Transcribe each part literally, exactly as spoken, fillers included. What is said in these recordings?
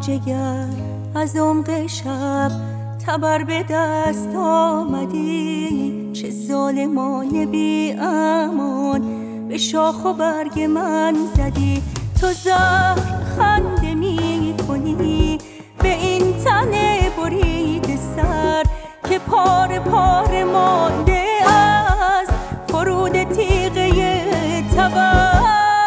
جگر از عمق شب تبر به دست آمدی، چه ظالمانه بی امان به شاخ و برگ من زدی. تو زهر خنده می کنی به این تن برید سر که پاره پاره مانده از فرود تیغه تبر.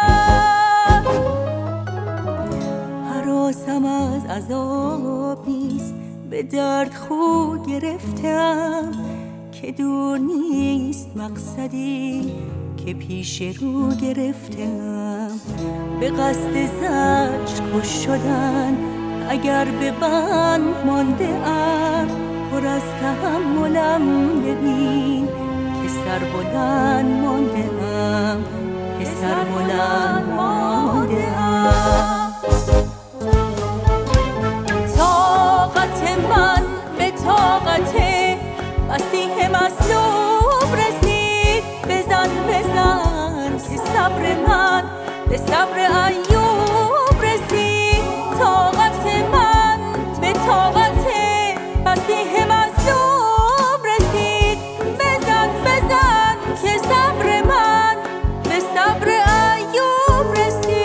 هراسم از عذاب نیست، به درد خو گرفتم که دور نیست مقصدی که پیش رو گرفتم. به قصد زجر کش شدن اگر به بند مانده ام، پر از تحملم ببین که سربلند مانده ام، که سربلند مانده ام. طاقت من به طاقت مسیح مصلوب رسید. بزن بزن که صبر من به صبر ایوب رسید. طاقت من به طاقت مسیح مصلوب رسید. بزن بزن که صبر من به صبر ایوب رسید.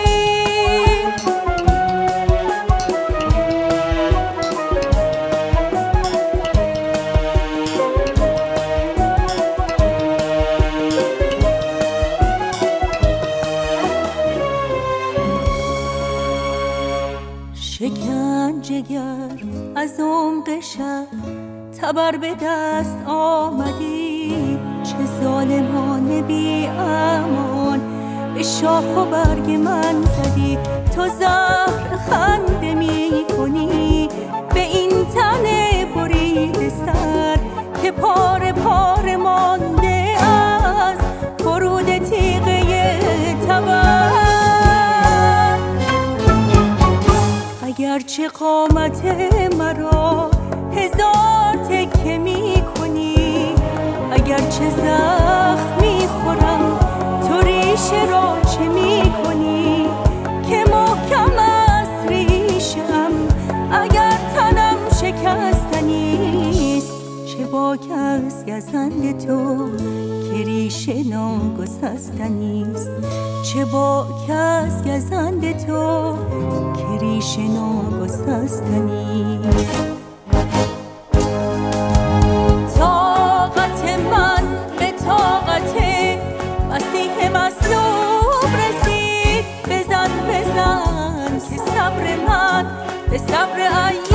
شکن جگر از عمق شب تبر به دست آمدی، چه ظالمانه بی امان به شاخ و برگ من زدی. تو زهر خنده می کنی به این تن برید سر که پاره پاره مانده از فرود تیغه تبر. اگرچه قامت مرا هزار تکه می کنی، اگرچه زخم می خورم تو ریشه را چه می کنی که محکم است ریشم اگر تنم شکستنیست. چه باک از گزند تو که ریشه ناگسستنیست. چه باک از گزند تو که ریشه ناگسستنیست. طاقت من به طاقت مسیح مصلوب رسید. بزن بزن که صبر من به صبر